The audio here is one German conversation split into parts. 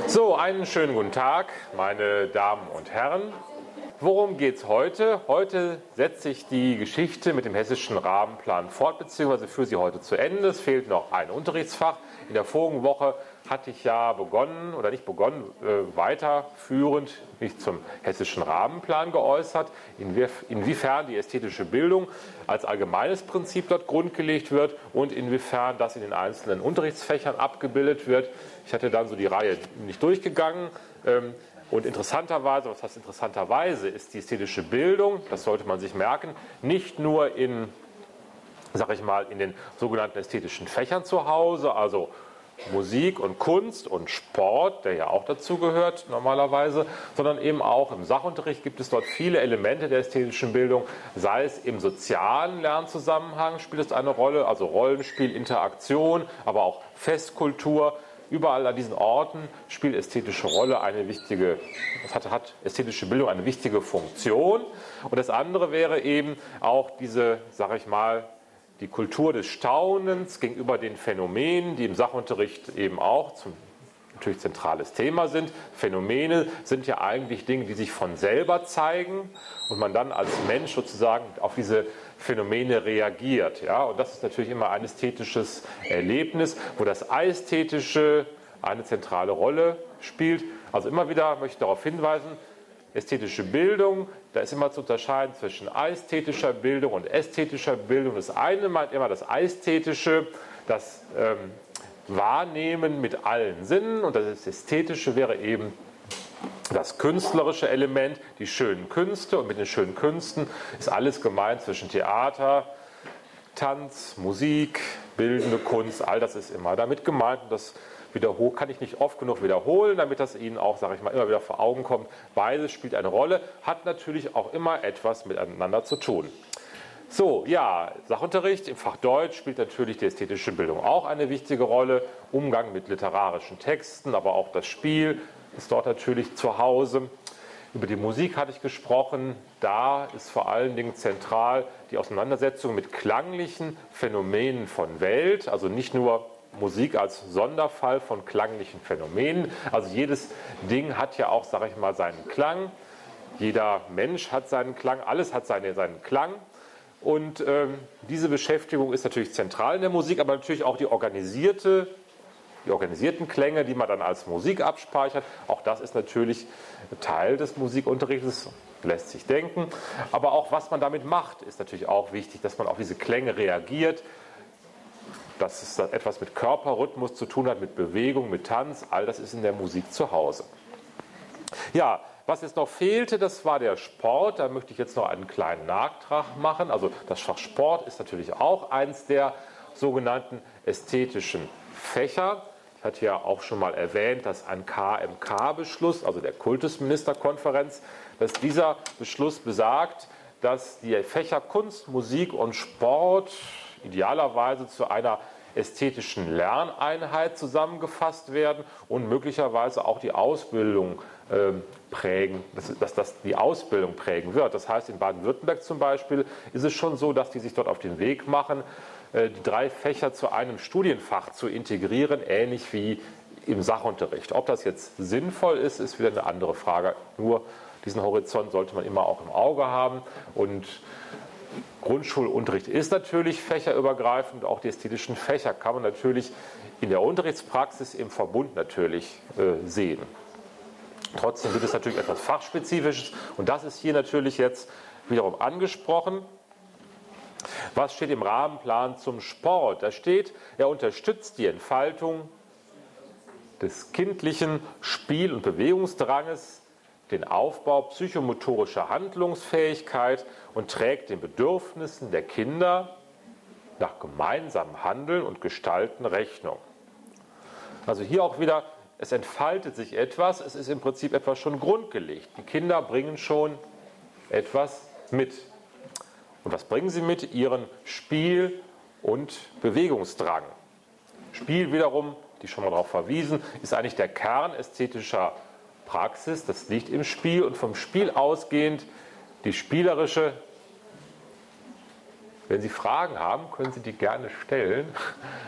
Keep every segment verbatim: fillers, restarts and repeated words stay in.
So, einen schönen guten Tag, meine Damen und Herren. Worum geht es heute? Heute setze ich die Geschichte mit dem hessischen Rahmenplan fort, beziehungsweise führe sie heute zu Ende. Es fehlt noch ein Unterrichtsfach. In der vorigen Woche hatte ich ja begonnen, oder nicht begonnen, äh, weiterführend mich zum hessischen Rahmenplan geäußert, inwiefern die ästhetische Bildung als allgemeines Prinzip dort grundgelegt wird und inwiefern das in den einzelnen Unterrichtsfächern abgebildet wird. Ich hatte dann so die Reihe nicht durchgegangen. Ähm, Und interessanterweise, was heißt interessanterweise, ist die ästhetische Bildung, das sollte man sich merken, nicht nur in, sag ich mal, in den sogenannten ästhetischen Fächern zu Hause, also Musik und Kunst und Sport, der ja auch dazu gehört normalerweise, sondern eben auch im Sachunterricht gibt es dort viele Elemente der ästhetischen Bildung, sei es im sozialen Lernzusammenhang spielt es eine Rolle, also Rollenspiel, Interaktion, aber auch Festkultur. Überall an diesen Orten spielt ästhetische Rolle eine wichtige, hat, hat ästhetische Bildung eine wichtige Funktion. Und das andere wäre eben auch diese, sage ich mal, die Kultur des Staunens gegenüber den Phänomenen, die im Sachunterricht eben auch zum natürlich zentrales Thema sind. Phänomene sind ja eigentlich Dinge, die sich von selber zeigen und man dann als Mensch sozusagen auf diese Phänomene reagiert. Ja? Und das ist natürlich immer ein ästhetisches Erlebnis, wo das Ästhetische eine zentrale Rolle spielt. Also immer wieder möchte ich darauf hinweisen, ästhetische Bildung, da ist immer zu unterscheiden zwischen ästhetischer Bildung und ästhetischer Bildung. Das eine meint immer das Ästhetische, das ähm, Wahrnehmen mit allen Sinnen, und das Ästhetische wäre eben das künstlerische Element, die schönen Künste, und mit den schönen Künsten ist alles gemeint zwischen Theater, Tanz, Musik, bildende Kunst, all das ist immer damit gemeint, und das wiederhol- kann ich nicht oft genug wiederholen, damit das Ihnen auch, sage ich mal, immer wieder vor Augen kommt. Beides spielt eine Rolle, hat natürlich auch immer etwas miteinander zu tun. So, ja, Sachunterricht im Fach Deutsch spielt natürlich die ästhetische Bildung auch eine wichtige Rolle. Umgang mit literarischen Texten, aber auch das Spiel ist dort natürlich zu Hause. Über die Musik hatte ich gesprochen. Da ist vor allen Dingen zentral die Auseinandersetzung mit klanglichen Phänomenen von Welt, also nicht nur Musik als Sonderfall von klanglichen Phänomenen. Also jedes Ding hat ja auch, sage ich mal, seinen Klang. Jeder Mensch hat seinen Klang, alles hat seine, seinen Klang. Und ähm, diese Beschäftigung ist natürlich zentral in der Musik, aber natürlich auch die organisierte, die organisierten Klänge, die man dann als Musik abspeichert. Auch das ist natürlich Teil des Musikunterrichts, lässt sich denken. Aber auch was man damit macht, ist natürlich auch wichtig, dass man auf diese Klänge reagiert, dass es etwas mit Körperrhythmus zu tun hat, mit Bewegung, mit Tanz. All das ist in der Musik zu Hause. Ja, was jetzt noch fehlte, das war der Sport. Da möchte ich jetzt noch einen kleinen Nachtrag machen. Also das Fach Sport ist natürlich auch eins der sogenannten ästhetischen Fächer. Ich hatte ja auch schon mal erwähnt, dass ein K M K-Beschluss, also der Kultusministerkonferenz, dass dieser Beschluss besagt, dass die Fächer Kunst, Musik und Sport idealerweise zu einer ästhetischen Lerneinheit zusammengefasst werden und möglicherweise auch die Ausbildung äh, prägen, dass, dass das die Ausbildung prägen wird. Das heißt, in Baden-Württemberg zum Beispiel ist es schon so, dass die sich dort auf den Weg machen, äh, die drei Fächer zu einem Studienfach zu integrieren, ähnlich wie im Sachunterricht. Ob das jetzt sinnvoll ist, ist wieder eine andere Frage. Nur diesen Horizont sollte man immer auch im Auge haben. Und Grundschulunterricht ist natürlich fächerübergreifend, auch die ästhetischen Fächer kann man natürlich in der Unterrichtspraxis im Verbund natürlich äh, sehen. Trotzdem gibt es natürlich etwas Fachspezifisches und das ist hier natürlich jetzt wiederum angesprochen. Was steht im Rahmenplan zum Sport? Da steht, er unterstützt die Entfaltung des kindlichen Spiel- und Bewegungsdranges, den Aufbau psychomotorischer Handlungsfähigkeit und trägt den Bedürfnissen der Kinder nach gemeinsamem Handeln und Gestalten Rechnung. Also hier auch wieder, es entfaltet sich etwas, es ist im Prinzip etwas schon grundgelegt. Die Kinder bringen schon etwas mit. Und was bringen sie mit? Ihren Spiel- und Bewegungsdrang. Spiel wiederum, die schon mal darauf verwiesen, ist eigentlich der Kern ästhetischer Praxis, das liegt im Spiel und vom Spiel ausgehend die spielerische. Wenn Sie Fragen haben, können Sie die gerne stellen.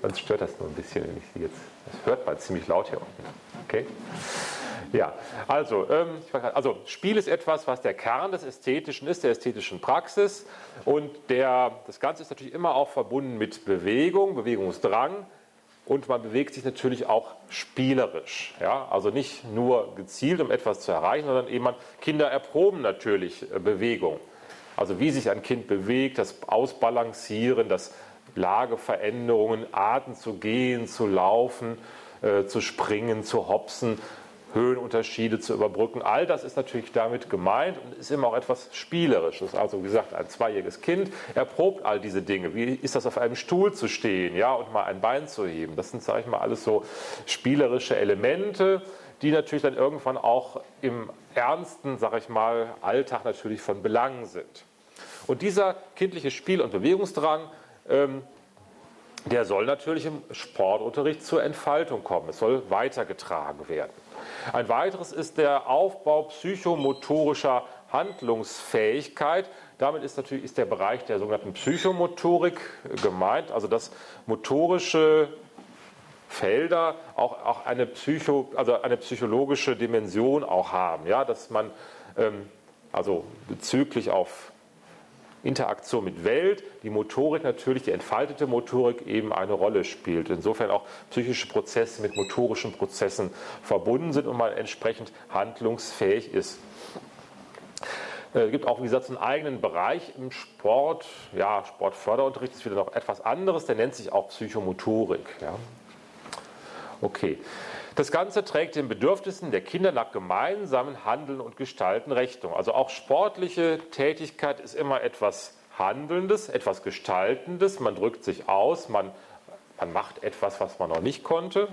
Sonst stört das nur ein bisschen, wenn ich sie jetzt. Das hört man ziemlich laut hier unten. Okay? Ja, also, ähm, also Spiel ist etwas, was der Kern des Ästhetischen ist, der ästhetischen Praxis. Und der, das Ganze ist natürlich immer auch verbunden mit Bewegung, Bewegungsdrang. Und man bewegt sich natürlich auch spielerisch. Ja? Also nicht nur gezielt, um etwas zu erreichen, sondern eben man, Kinder erproben natürlich äh, Bewegung. Also wie sich ein Kind bewegt, das Ausbalancieren, das Lageveränderungen, Arten zu gehen, zu laufen, äh, zu springen, zu hopsen, Höhenunterschiede zu überbrücken. All das ist natürlich damit gemeint und ist immer auch etwas Spielerisches. Also wie gesagt, ein zweijähriges Kind erprobt all diese Dinge. Wie ist das, auf einem Stuhl zu stehen, ja, und mal ein Bein zu heben? Das sind, sage ich mal, alles so spielerische Elemente, die natürlich dann irgendwann auch im ernsten, sage ich mal, Alltag natürlich von Belang sind. Und dieser kindliche Spiel- und Bewegungsdrang, ähm, der soll natürlich im Sportunterricht zur Entfaltung kommen. Es soll weitergetragen werden. Ein weiteres ist der Aufbau psychomotorischer Handlungsfähigkeit. Damit ist natürlich ist der Bereich der sogenannten Psychomotorik gemeint, also dass motorische Felder auch, auch eine, Psycho, also eine psychologische Dimension auch haben, ja, dass man ähm, also bezüglich auf Interaktion mit Welt, die Motorik natürlich, die entfaltete Motorik eben eine Rolle spielt. Insofern auch psychische Prozesse mit motorischen Prozessen verbunden sind und man entsprechend handlungsfähig ist. Es gibt auch, wie gesagt, einen eigenen Bereich im Sport. Ja, Sportförderunterricht ist wieder noch etwas anderes, der nennt sich auch Psychomotorik. Ja. Okay. Das Ganze trägt den Bedürfnissen der Kinder nach gemeinsamen Handeln und Gestalten Rechnung. Also auch sportliche Tätigkeit ist immer etwas Handelndes, etwas Gestaltendes. Man drückt sich aus, man, man macht etwas, was man noch nicht konnte.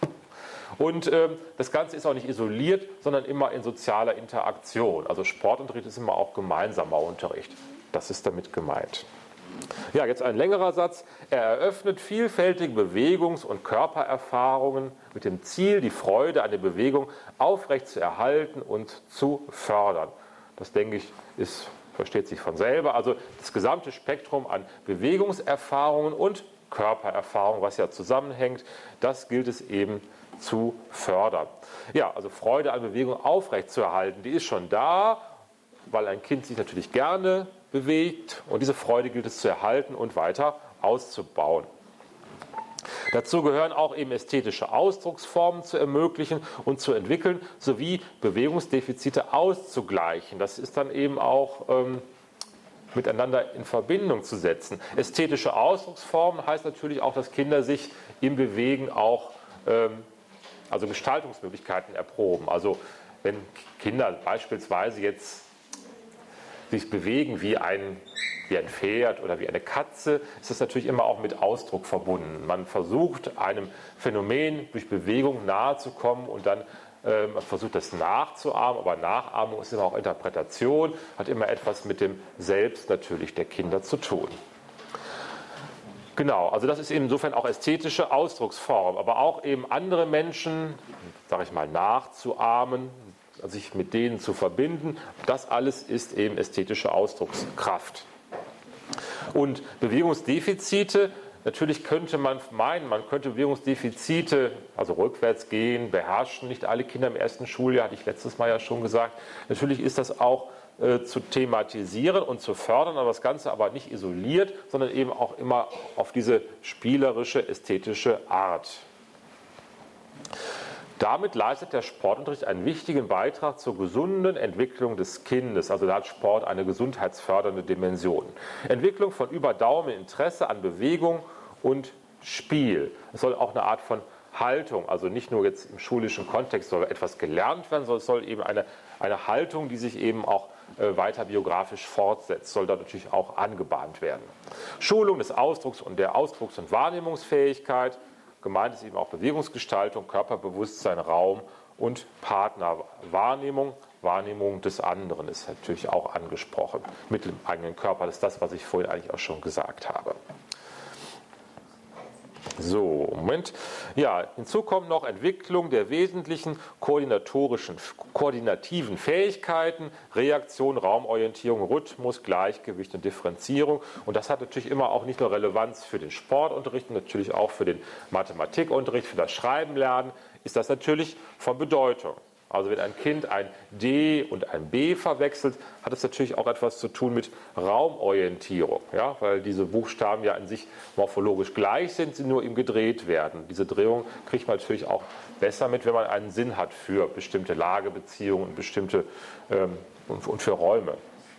Und ähm, das Ganze ist auch nicht isoliert, sondern immer in sozialer Interaktion. Also Sportunterricht ist immer auch gemeinsamer Unterricht. Das ist damit gemeint. Ja, jetzt ein längerer Satz. Er eröffnet vielfältige Bewegungs- und Körpererfahrungen mit dem Ziel, die Freude an der Bewegung aufrecht zu erhalten und zu fördern. Das, denke ich, ist, versteht sich von selber. Also das gesamte Spektrum an Bewegungserfahrungen und Körpererfahrungen, was ja zusammenhängt, das gilt es eben zu fördern. Ja, also Freude an Bewegung aufrecht zu erhalten, die ist schon da, weil ein Kind sich natürlich gerne bewegt und diese Freude gilt es zu erhalten und weiter auszubauen. Dazu gehören auch eben ästhetische Ausdrucksformen zu ermöglichen und zu entwickeln, sowie Bewegungsdefizite auszugleichen. Das ist dann eben auch ähm, miteinander in Verbindung zu setzen. Ästhetische Ausdrucksformen heißt natürlich auch, dass Kinder sich im Bewegen auch ähm, also Gestaltungsmöglichkeiten erproben. Also wenn Kinder beispielsweise jetzt sich bewegen wie ein, wie ein Pferd oder wie eine Katze, ist das natürlich immer auch mit Ausdruck verbunden. Man versucht, einem Phänomen durch Bewegung nahe zu kommen und dann äh, man versucht, das nachzuahmen, aber Nachahmung ist immer auch Interpretation, hat immer etwas mit dem Selbst natürlich der Kinder zu tun. Genau, also das ist insofern auch ästhetische Ausdrucksform, aber auch eben andere Menschen, sage ich mal, nachzuahmen, sich mit denen zu verbinden, das alles ist eben ästhetische Ausdruckskraft. Und Bewegungsdefizite, natürlich könnte man meinen, man könnte Bewegungsdefizite, also rückwärts gehen, beherrschen, nicht alle Kinder im ersten Schuljahr, hatte ich letztes Mal ja schon gesagt. Natürlich ist das auch äh, zu thematisieren und zu fördern, aber das Ganze aber nicht isoliert, sondern eben auch immer auf diese spielerische, ästhetische Art. Damit leistet der Sportunterricht einen wichtigen Beitrag zur gesunden Entwicklung des Kindes. Also da hat Sport eine gesundheitsfördernde Dimension. Entwicklung von überdauerndem Interesse an Bewegung und Spiel. Es soll auch eine Art von Haltung, also nicht nur jetzt im schulischen Kontext soll etwas gelernt werden, sondern es soll eben eine, eine Haltung, die sich eben auch äh, weiter biografisch fortsetzt, soll da natürlich auch angebahnt werden. Schulung des Ausdrucks und der Ausdrucks- und Wahrnehmungsfähigkeit. Gemeint ist eben auch Bewegungsgestaltung, Körperbewusstsein, Raum und Partnerwahrnehmung. Wahrnehmung des anderen ist natürlich auch angesprochen mit dem eigenen Körper. Das ist das, was ich vorhin eigentlich auch schon gesagt habe. So, Moment. Ja, hinzu kommt noch Entwicklung der wesentlichen koordinatorischen, koordinativen Fähigkeiten, Reaktion, Raumorientierung, Rhythmus, Gleichgewicht und Differenzierung. Und das hat natürlich immer auch nicht nur Relevanz für den Sportunterricht, natürlich auch für den Mathematikunterricht, für das Schreiben lernen, ist das natürlich von Bedeutung. Also wenn ein Kind ein D und ein B verwechselt, hat es natürlich auch etwas zu tun mit Raumorientierung, ja? Weil diese Buchstaben ja in sich morphologisch gleich sind, sie nur ihm gedreht werden. Diese Drehung kriegt man natürlich auch besser mit, wenn man einen Sinn hat für bestimmte Lagebeziehungen und bestimmte ähm, und, und für Räume.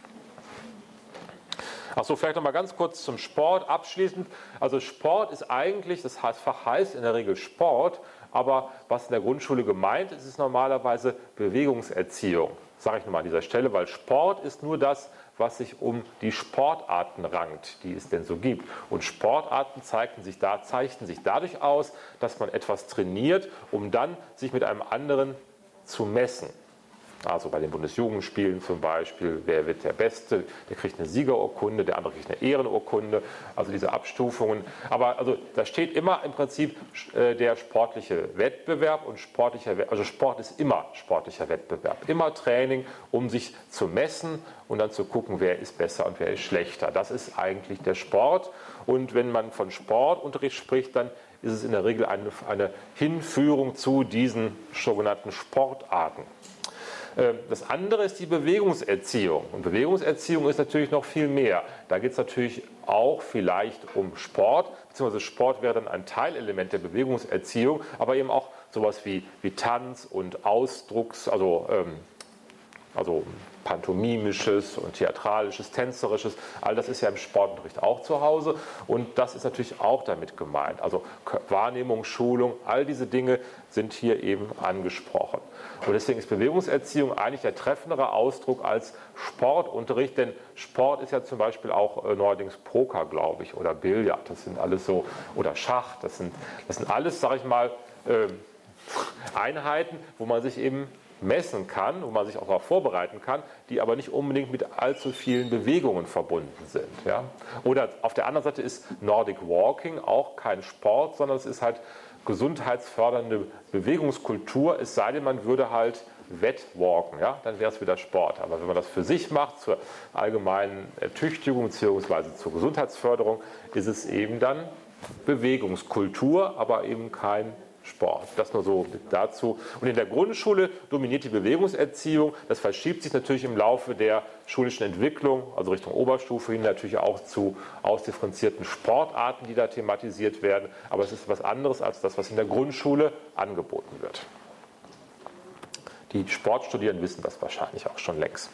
Achso, vielleicht noch mal ganz kurz zum Sport abschließend. Also Sport ist eigentlich, das Fach heißt in der Regel Sport, aber was in der Grundschule gemeint ist, ist normalerweise Bewegungserziehung. Das sage ich nochmal an dieser Stelle, weil Sport ist nur das, was sich um die Sportarten rankt, die es denn so gibt. Und Sportarten zeichnen sich, da, zeichnen sich dadurch aus, dass man etwas trainiert, um dann sich mit einem anderen zu messen. Also bei den Bundesjugendspielen zum Beispiel, wer wird der Beste, der kriegt eine Siegerurkunde, der andere kriegt eine Ehrenurkunde, also diese Abstufungen. Aber also da steht immer im Prinzip äh, der sportliche Wettbewerb und sportlicher, also Sport ist immer sportlicher Wettbewerb, immer Training, um sich zu messen und dann zu gucken, wer ist besser und wer ist schlechter. Das ist eigentlich der Sport. Und wenn man von Sportunterricht spricht, dann ist es in der Regel eine, eine Hinführung zu diesen sogenannten Sportarten. Das andere ist die Bewegungserziehung. Und Bewegungserziehung ist natürlich noch viel mehr. Da geht es natürlich auch vielleicht um Sport, beziehungsweise Sport wäre dann ein Teilelement der Bewegungserziehung, aber eben auch sowas wie, wie Tanz und Ausdrucks, also, ähm, also pantomimisches und theatralisches, tänzerisches, all das ist ja im Sportunterricht auch zu Hause und das ist natürlich auch damit gemeint. Also Wahrnehmung, Schulung, all diese Dinge sind hier eben angesprochen. Und deswegen ist Bewegungserziehung eigentlich der treffendere Ausdruck als Sportunterricht, denn Sport ist ja zum Beispiel auch äh, neuerdings Poker, glaube ich, oder Billard, das sind alles so, oder Schach, das sind, das sind alles, sage ich mal, äh, Einheiten, wo man sich eben messen kann, wo man sich auch darauf vorbereiten kann, die aber nicht unbedingt mit allzu vielen Bewegungen verbunden sind. Ja? Oder auf der anderen Seite ist Nordic Walking auch kein Sport, sondern es ist halt gesundheitsfördernde Bewegungskultur, es sei denn, man würde halt Wettwalken, ja? Dann wäre es wieder Sport. Aber wenn man das für sich macht, zur allgemeinen Ertüchtigung bzw. zur Gesundheitsförderung, ist es eben dann Bewegungskultur, aber eben kein Sport. Das nur so dazu. Und in der Grundschule dominiert die Bewegungserziehung. Das verschiebt sich natürlich im Laufe der schulischen Entwicklung, also Richtung Oberstufe hin, natürlich auch zu ausdifferenzierten Sportarten, die da thematisiert werden. Aber es ist etwas anderes als das, was in der Grundschule angeboten wird. Die Sportstudierenden wissen das wahrscheinlich auch schon längst.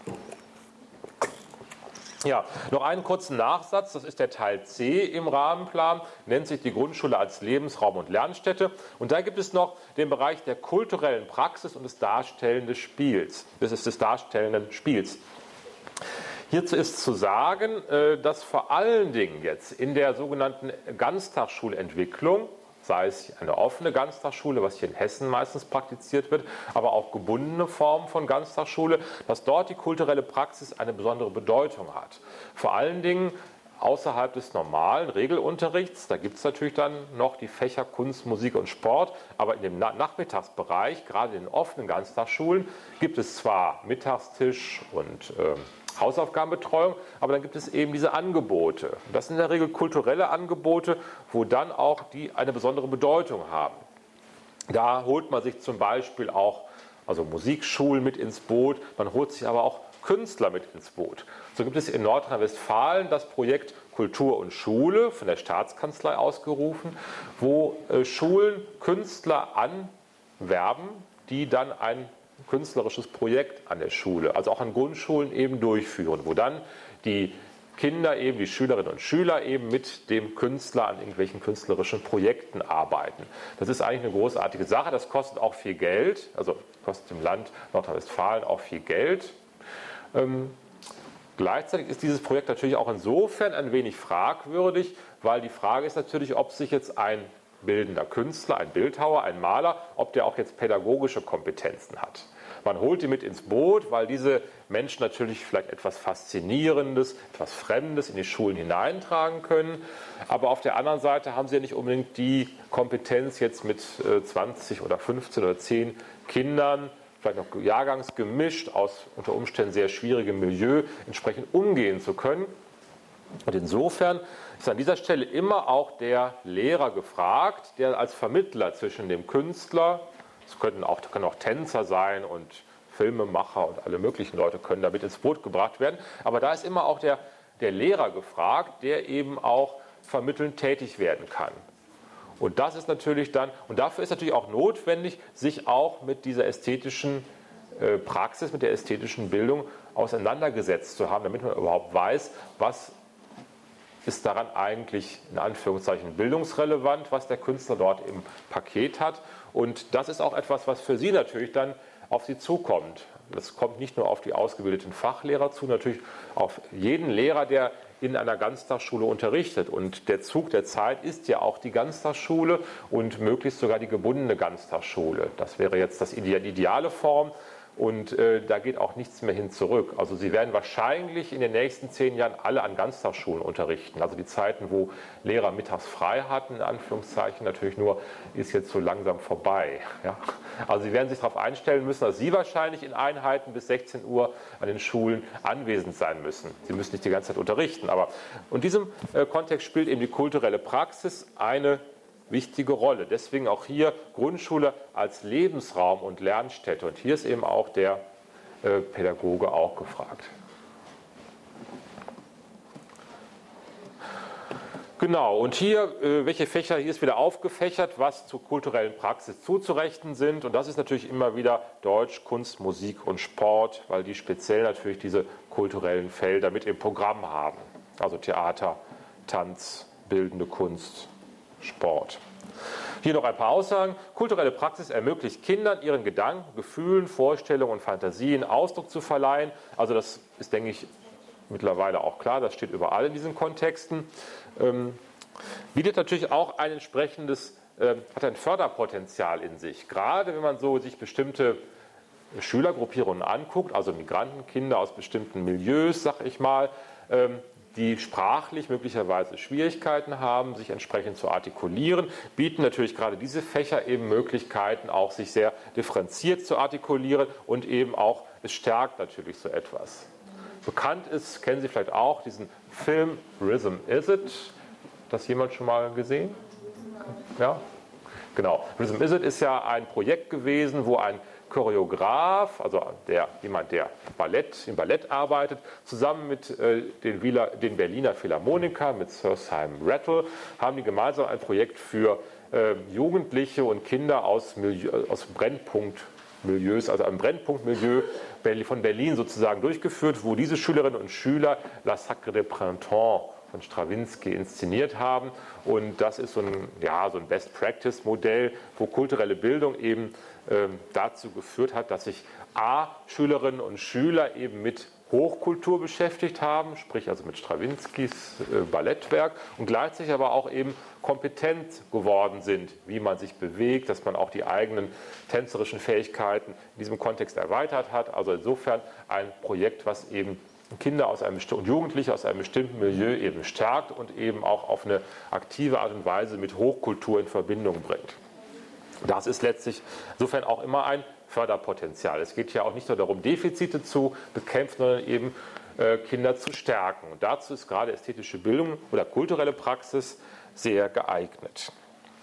Ja, noch einen kurzen Nachsatz, das ist der Teil C im Rahmenplan, nennt sich die Grundschule als Lebensraum und Lernstätte. Und da gibt es noch den Bereich der kulturellen Praxis und des darstellenden Spiels. Das ist des darstellenden Spiels. Hierzu ist zu sagen, dass vor allen Dingen jetzt in der sogenannten Ganztagsschulentwicklung, sei es eine offene Ganztagsschule, was hier in Hessen meistens praktiziert wird, aber auch gebundene Formen von Ganztagsschule, dass dort die kulturelle Praxis eine besondere Bedeutung hat. Vor allen Dingen außerhalb des normalen Regelunterrichts, da gibt es natürlich dann noch die Fächer Kunst, Musik und Sport, aber in dem Nachmittagsbereich, gerade in den offenen Ganztagsschulen, gibt es zwar Mittagstisch und äh, Hausaufgabenbetreuung, aber dann gibt es eben diese Angebote. Das sind in der Regel kulturelle Angebote, wo dann auch die eine besondere Bedeutung haben. Da holt man sich zum Beispiel auch also Musikschulen mit ins Boot, man holt sich aber auch Künstler mit ins Boot. So gibt es in Nordrhein-Westfalen das Projekt Kultur und Schule, von der Staatskanzlei ausgerufen, wo äh, Schulen Künstler anwerben, die dann ein künstlerisches Projekt an der Schule, also auch an Grundschulen eben durchführen, wo dann die Kinder eben, die Schülerinnen und Schüler eben mit dem Künstler an irgendwelchen künstlerischen Projekten arbeiten. Das ist eigentlich eine großartige Sache, das kostet auch viel Geld, also kostet im Land Nordrhein-Westfalen auch viel Geld. Ähm, gleichzeitig ist dieses Projekt natürlich auch insofern ein wenig fragwürdig, weil die Frage ist natürlich, ob sich jetzt ein bildender Künstler, ein Bildhauer, ein Maler, ob der auch jetzt pädagogische Kompetenzen hat. Man holt die mit ins Boot, weil diese Menschen natürlich vielleicht etwas Faszinierendes, etwas Fremdes in die Schulen hineintragen können. Aber auf der anderen Seite haben sie ja nicht unbedingt die Kompetenz, jetzt mit zwanzig oder fünfzehn oder zehn Kindern, vielleicht noch jahrgangsgemischt, aus unter Umständen sehr schwierigem Milieu, entsprechend umgehen zu können. Und insofern ist an dieser Stelle immer auch der Lehrer gefragt, der als Vermittler zwischen dem Künstler, es können auch, können auch Tänzer sein und Filmemacher und alle möglichen Leute können damit ins Boot gebracht werden, aber da ist immer auch der, der Lehrer gefragt, der eben auch vermittelnd tätig werden kann. Und das ist natürlich dann, und dafür ist natürlich auch notwendig, sich auch mit dieser ästhetischen äh, Praxis, mit der ästhetischen Bildung auseinandergesetzt zu haben, damit man überhaupt weiß, was ist daran eigentlich in Anführungszeichen bildungsrelevant, was der Künstler dort im Paket hat. Und das ist auch etwas, was für Sie natürlich dann auf Sie zukommt. Das kommt nicht nur auf die ausgebildeten Fachlehrer zu, natürlich auf jeden Lehrer, der in einer Ganztagsschule unterrichtet. Und der Zug der Zeit ist ja auch die Ganztagsschule und möglichst sogar die gebundene Ganztagsschule. Das wäre jetzt das Ide- die ideale Form. Und äh, da geht auch nichts mehr hin zurück. Also Sie werden wahrscheinlich in den nächsten zehn Jahren alle an Ganztagsschulen unterrichten. Also die Zeiten, wo Lehrer mittags frei hatten, in Anführungszeichen, natürlich nur, ist jetzt so langsam vorbei. Ja? Also Sie werden sich darauf einstellen müssen, dass Sie wahrscheinlich in Einheiten bis sechzehn Uhr an den Schulen anwesend sein müssen. Sie müssen nicht die ganze Zeit unterrichten. Aber in diesem äh, Kontext spielt eben die kulturelle Praxis eine wichtige Rolle. Deswegen auch hier Grundschule als Lebensraum und Lernstätte. Und hier ist eben auch der äh, Pädagoge auch gefragt. Genau, und hier, äh, welche Fächer, hier ist wieder aufgefächert, was zur kulturellen Praxis zuzurechnen sind. Und das ist natürlich immer wieder Deutsch, Kunst, Musik und Sport, weil die speziell natürlich diese kulturellen Felder mit im Programm haben. Also Theater, Tanz, bildende Kunst, Sport. Hier noch ein paar Aussagen. Kulturelle Praxis ermöglicht Kindern, ihren Gedanken, Gefühlen, Vorstellungen und Fantasien Ausdruck zu verleihen. Also das ist, denke ich, mittlerweile auch klar. Das steht überall in diesen Kontexten. Ähm, bietet natürlich auch ein entsprechendes, äh, hat ein Förderpotenzial in sich. Gerade wenn man so sich bestimmte Schülergruppierungen anguckt, also Migrantenkinder aus bestimmten Milieus, sag ich mal, ähm, die sprachlich möglicherweise Schwierigkeiten haben, sich entsprechend zu artikulieren, bieten natürlich gerade diese Fächer eben Möglichkeiten, auch sich sehr differenziert zu artikulieren und eben auch, es stärkt natürlich so etwas. Bekannt ist, kennen Sie vielleicht auch, diesen Film Rhythm Is It. Das jemand schon mal gesehen? Ja? Genau. Rhythm Is It ist ja ein Projekt gewesen, wo ein Choreograf, also der, jemand, der Ballett, im Ballett arbeitet, zusammen mit äh, den, Wieler, den Berliner Philharmonikern, mit Sir Simon Rattle, haben die gemeinsam ein Projekt für äh, Jugendliche und Kinder aus, Milieu, aus Brennpunktmilieus, also einem Brennpunktmilieu von Berlin sozusagen durchgeführt, wo diese Schülerinnen und Schüler La Sacre de Printemps von Strawinsky inszeniert haben. Und das ist so ein, ja, so ein Best-Practice-Modell, wo kulturelle Bildung eben ähm, dazu geführt hat, dass sich A, Schülerinnen und Schüler eben mit Hochkultur beschäftigt haben, sprich also mit Strawinskys äh, Ballettwerk, und gleichzeitig aber auch eben kompetent geworden sind, wie man sich bewegt, dass man auch die eigenen tänzerischen Fähigkeiten in diesem Kontext erweitert hat. Also insofern ein Projekt, was eben Kinder aus einem und Jugendliche aus einem bestimmten Milieu eben stärkt und eben auch auf eine aktive Art und Weise mit Hochkultur in Verbindung bringt. Das ist letztlich insofern auch immer ein Förderpotenzial. Es geht ja auch nicht nur darum, Defizite zu bekämpfen, sondern eben äh, Kinder zu stärken. Und dazu ist gerade ästhetische Bildung oder kulturelle Praxis sehr geeignet.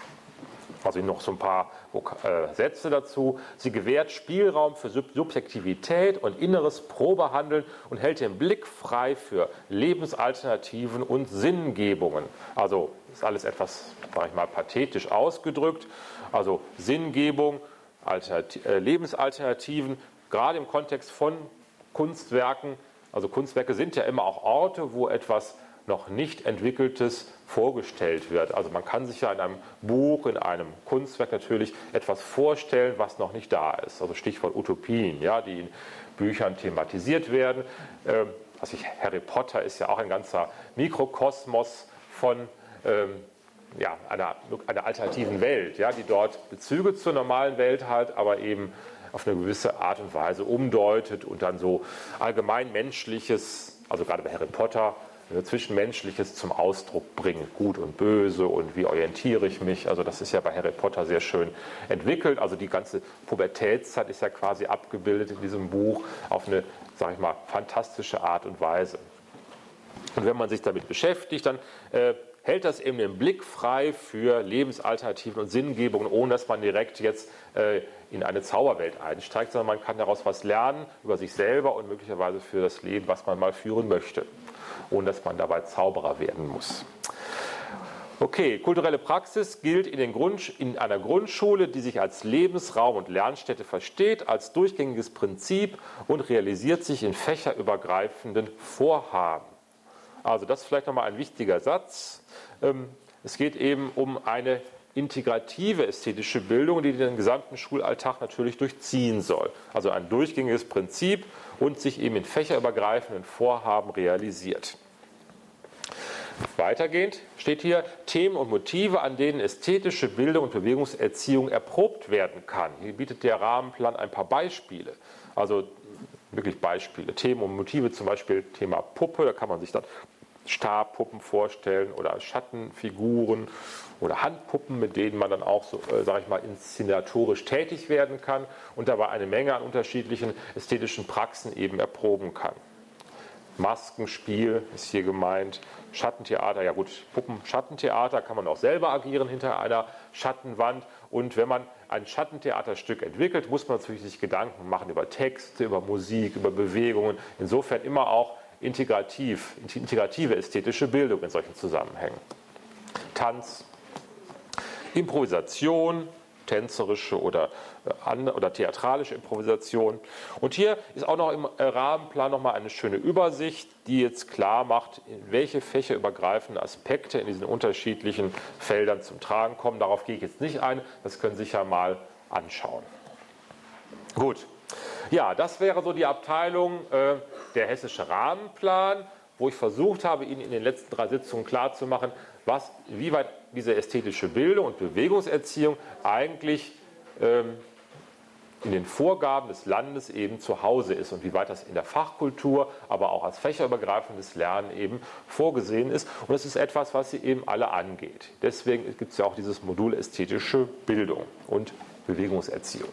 Also noch so ein paar äh, Sätze dazu. Sie gewährt Spielraum für Sub- Subjektivität und inneres Probehandeln und hält den Blick frei für Lebensalternativen und Sinngebungen. Also ist alles etwas, sage ich mal, pathetisch ausgedrückt. Also Sinngebung, Alternat- äh, Lebensalternativen, gerade im Kontext von Kunstwerken. Also Kunstwerke sind ja immer auch Orte, wo etwas noch nicht Entwickeltes vorgestellt wird. Also man kann sich ja in einem Buch, in einem Kunstwerk natürlich etwas vorstellen, was noch nicht da ist. Also Stichwort Utopien, ja, die in Büchern thematisiert werden. Ähm, also ich, Harry Potter ist ja auch ein ganzer Mikrokosmos von ähm, ja, einer, einer alternativen Welt, ja, die dort Bezüge zur normalen Welt hat, aber eben auf eine gewisse Art und Weise umdeutet und dann so allgemein Menschliches, also gerade bei Harry Potter, Zwischenmenschliches zum Ausdruck bringt, gut und böse und wie orientiere ich mich. Also das ist ja bei Harry Potter sehr schön entwickelt. Also die ganze Pubertätszeit ist ja quasi abgebildet in diesem Buch auf eine, sage ich mal, fantastische Art und Weise. Und wenn man sich damit beschäftigt, dann äh, hält das eben den Blick frei für Lebensalternativen und Sinngebungen, ohne dass man direkt jetzt äh, in eine Zauberwelt einsteigt, sondern man kann daraus was lernen über sich selber und möglicherweise für das Leben, was man mal führen möchte, ohne dass man dabei Zauberer werden muss. Okay, kulturelle Praxis gilt in, den Grund, in einer Grundschule, die sich als Lebensraum und Lernstätte versteht, als durchgängiges Prinzip und realisiert sich in fächerübergreifenden Vorhaben. Also das ist vielleicht nochmal ein wichtiger Satz. Es geht eben um eine integrative ästhetische Bildung, die den gesamten Schulalltag natürlich durchziehen soll. Also ein durchgängiges Prinzip und sich eben in fächerübergreifenden Vorhaben realisiert. Weitergehend steht hier Themen und Motive, an denen ästhetische Bildung und Bewegungserziehung erprobt werden kann. Hier bietet der Rahmenplan ein paar Beispiele. Also wirklich Beispiele. Themen und Motive, zum Beispiel Thema Puppe, da kann man sich dann Stabpuppen vorstellen oder Schattenfiguren oder Handpuppen, mit denen man dann auch, so, äh, sage ich mal, inszenatorisch tätig werden kann und dabei eine Menge an unterschiedlichen ästhetischen Praxen eben erproben kann. Maskenspiel ist hier gemeint, Schattentheater, ja gut, Puppen-Schattentheater kann man auch selber agieren hinter einer Schattenwand. Und wenn man ein Schattentheaterstück entwickelt, muss man natürlich sich Gedanken machen über Texte, über Musik, über Bewegungen. Insofern immer auch integrativ, integrative ästhetische Bildung in solchen Zusammenhängen. Tanz, Improvisation, tänzerische oder, oder theatralische Improvisation. Und hier ist auch noch im Rahmenplan noch mal eine schöne Übersicht, die jetzt klar macht, welche fächerübergreifende Aspekte in diesen unterschiedlichen Feldern zum Tragen kommen. Darauf gehe ich jetzt nicht ein, das können Sie sich ja mal anschauen. Gut, ja, das wäre so die Abteilung äh, der hessische Rahmenplan, wo ich versucht habe, Ihnen in den letzten drei Sitzungen klarzumachen, was, wie weit diese ästhetische Bildung und Bewegungserziehung eigentlich ähm, in den Vorgaben des Landes eben zu Hause ist und wie weit das in der Fachkultur, aber auch als fächerübergreifendes Lernen eben vorgesehen ist. Und das ist etwas, was Sie eben alle angeht. Deswegen gibt es ja auch dieses Modul ästhetische Bildung und Bewegungserziehung.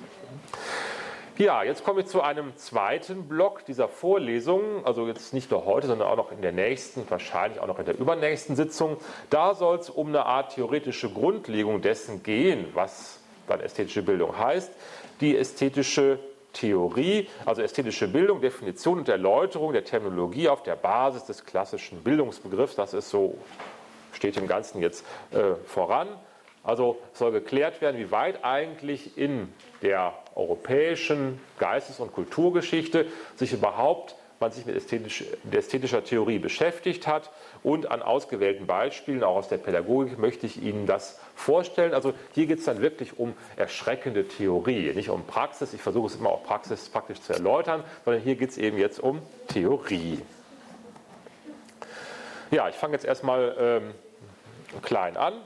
Ja, jetzt komme ich zu einem zweiten Block dieser Vorlesungen, also jetzt nicht nur heute, sondern auch noch in der nächsten, wahrscheinlich auch noch in der übernächsten Sitzung. Da soll es um eine Art theoretische Grundlegung dessen gehen, was dann ästhetische Bildung heißt. Die ästhetische Theorie, also ästhetische Bildung, Definition und Erläuterung der Terminologie auf der Basis des klassischen Bildungsbegriffs, das ist so, steht im Ganzen jetzt äh, voran. Also soll geklärt werden, wie weit eigentlich in der europäischen Geistes- und Kulturgeschichte sich überhaupt man sich mit, ästhetisch, mit ästhetischer Theorie beschäftigt hat. Und an ausgewählten Beispielen, auch aus der Pädagogik, möchte ich Ihnen das vorstellen. Also hier geht es dann wirklich um erschreckende Theorie, nicht um Praxis. Ich versuche es immer auch praxis, praktisch zu erläutern, sondern hier geht es eben jetzt um Theorie. Ja, ich fange jetzt erstmal ähm, klein an.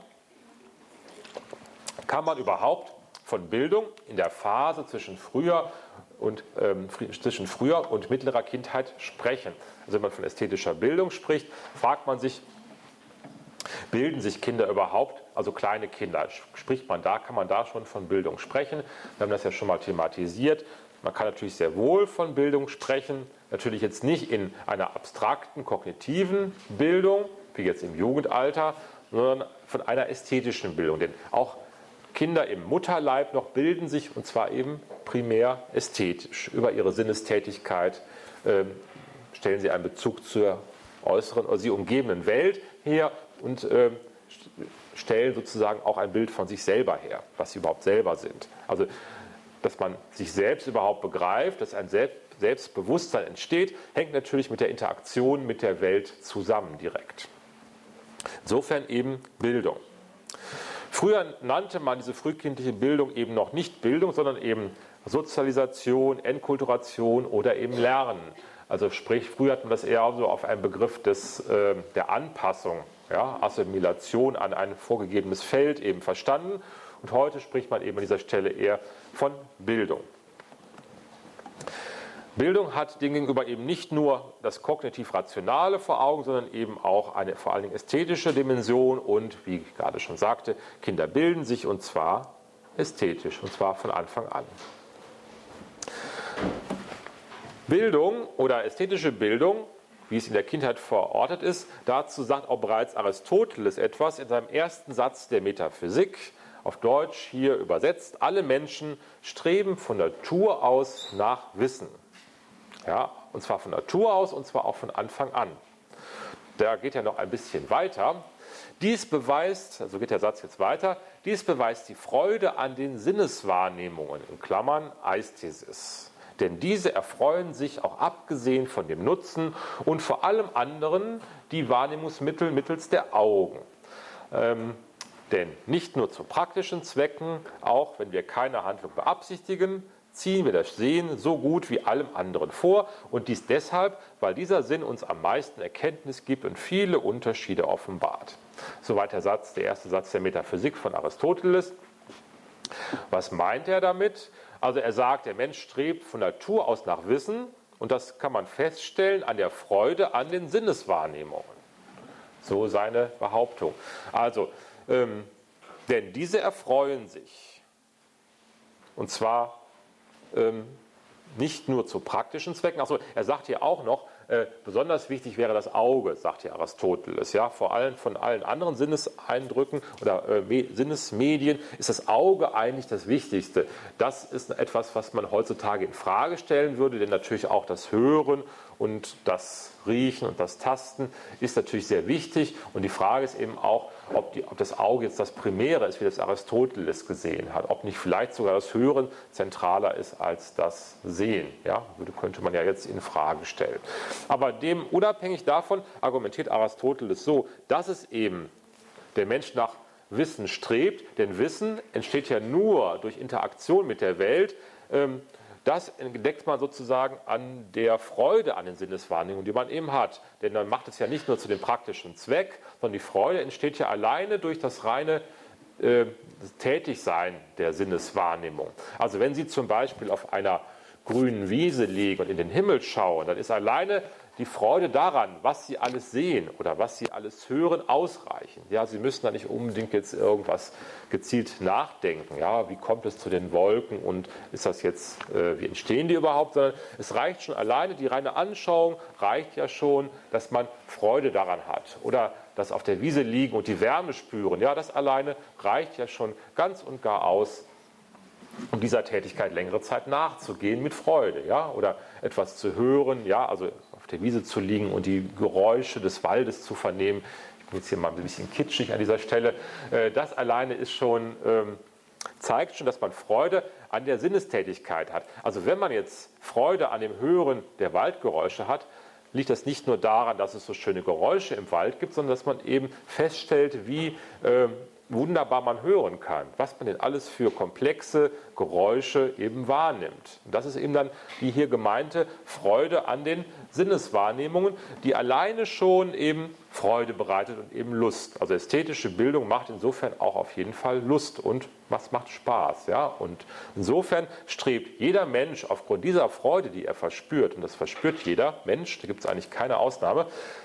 Kann man überhaupt von Bildung in der Phase zwischen früher und, ähm, zwischen früher und mittlerer Kindheit sprechen? Also wenn man von ästhetischer Bildung spricht, fragt man sich, bilden sich Kinder überhaupt, also kleine Kinder, spricht man da, kann man da schon von Bildung sprechen? Wir haben das ja schon mal thematisiert. Man kann natürlich sehr wohl von Bildung sprechen, natürlich jetzt nicht in einer abstrakten, kognitiven Bildung, wie jetzt im Jugendalter, sondern von einer ästhetischen Bildung. Denn auch Kinder im Mutterleib noch bilden sich, und zwar eben primär ästhetisch. Über ihre Sinnestätigkeit äh, stellen sie einen Bezug zur äußeren oder sie umgebenden Welt her und äh, stellen sozusagen auch ein Bild von sich selber her, was sie überhaupt selber sind. Also, dass man sich selbst überhaupt begreift, dass ein Selbstbewusstsein entsteht, hängt natürlich mit der Interaktion mit der Welt zusammen direkt. Insofern eben Bildung. Früher nannte man diese frühkindliche Bildung eben noch nicht Bildung, sondern eben Sozialisation, Enkulturation oder eben Lernen. Also sprich, früher hat man das eher so auf einen Begriff des, äh, der Anpassung, ja, Assimilation an ein vorgegebenes Feld eben verstanden. Und heute spricht man eben an dieser Stelle eher von Bildung. Bildung hat demgegenüber eben nicht nur das kognitiv-rationale vor Augen, sondern eben auch eine vor allen Dingen ästhetische Dimension und, wie ich gerade schon sagte, Kinder bilden sich und zwar ästhetisch und zwar von Anfang an. Bildung oder ästhetische Bildung, wie es in der Kindheit verortet ist, dazu sagt auch bereits Aristoteles etwas in seinem ersten Satz der Metaphysik, auf Deutsch hier übersetzt: Alle Menschen streben von Natur aus nach Wissen. Ja, und zwar von Natur aus und zwar auch von Anfang an. Da geht er noch ein bisschen weiter. Dies beweist, so also geht der Satz jetzt weiter, dies beweist die Freude an den Sinneswahrnehmungen, in Klammern Ästhesis. Denn diese erfreuen sich auch abgesehen von dem Nutzen und vor allem anderen die Wahrnehmungsmittel mittels der Augen. Ähm, denn nicht nur zu praktischen Zwecken, auch wenn wir keine Handlung beabsichtigen, ziehen wir das Sehen so gut wie allem anderen vor und dies deshalb, weil dieser Sinn uns am meisten Erkenntnis gibt und viele Unterschiede offenbart. Soweit der Satz, der erste Satz der Metaphysik von Aristoteles. Was meint er damit? Also er sagt, der Mensch strebt von Natur aus nach Wissen und das kann man feststellen an der Freude an den Sinneswahrnehmungen. So seine Behauptung. Also, ähm, denn diese erfreuen sich. Und zwar ähm, nicht nur zu praktischen Zwecken. Achso, er sagt hier auch noch, äh, besonders wichtig wäre das Auge, sagt hier Aristoteles. Ja, vor allem von allen anderen Sinneseindrücken oder äh, Sinnesmedien ist das Auge eigentlich das Wichtigste. Das ist etwas, was man heutzutage in Frage stellen würde, denn natürlich auch das Hören und das Riechen und das Tasten ist natürlich sehr wichtig. Und die Frage ist eben auch, ob, die, ob das Auge jetzt das Primäre ist, wie das Aristoteles gesehen hat. Ob nicht vielleicht sogar das Hören zentraler ist als das Sehen. Ja, könnte man ja jetzt in Frage stellen. Aber dem unabhängig davon argumentiert Aristoteles so, dass es eben der Mensch nach Wissen strebt. Denn Wissen entsteht ja nur durch Interaktion mit der Welt. Ähm, Das entdeckt man sozusagen an der Freude an den Sinneswahrnehmungen, die man eben hat. Denn man macht es ja nicht nur zu dem praktischen Zweck, sondern die Freude entsteht ja alleine durch das reine äh, Tätigsein der Sinneswahrnehmung. Also wenn Sie zum Beispiel auf einer grünen Wiese liegen und in den Himmel schauen, dann ist alleine die Freude daran, was Sie alles sehen oder was Sie alles hören, ausreichend. Ja, Sie müssen da nicht unbedingt jetzt irgendwas gezielt nachdenken. Ja, wie kommt es zu den Wolken und ist das jetzt, äh, wie entstehen die überhaupt? Sondern es reicht schon alleine, die reine Anschauung reicht ja schon, dass man Freude daran hat. Oder das auf der Wiese liegen und die Wärme spüren. Ja, das alleine reicht ja schon ganz und gar aus, um dieser Tätigkeit längere Zeit nachzugehen mit Freude, ja, oder etwas zu hören, ja, also auf der Wiese zu liegen und die Geräusche des Waldes zu vernehmen. Ich bin jetzt hier mal ein bisschen kitschig an dieser Stelle. Das alleine ist schon, ähm, zeigt schon, dass man Freude an der Sinnestätigkeit hat. Also wenn man jetzt Freude an dem Hören der Waldgeräusche hat, liegt das nicht nur daran, dass es so schöne Geräusche im Wald gibt, sondern dass man eben feststellt, wie ähm, wunderbar man hören kann, was man denn alles für komplexe Geräusche eben wahrnimmt. Und das ist eben dann die hier gemeinte Freude an den Sinneswahrnehmungen, die alleine schon eben Freude bereitet und eben Lust. Also ästhetische Bildung macht insofern auch auf jeden Fall Lust und was macht Spaß. Ja? Und insofern strebt jeder Mensch aufgrund dieser Freude, die er verspürt, und das verspürt jeder Mensch, da gibt es eigentlich keine Ausnahme,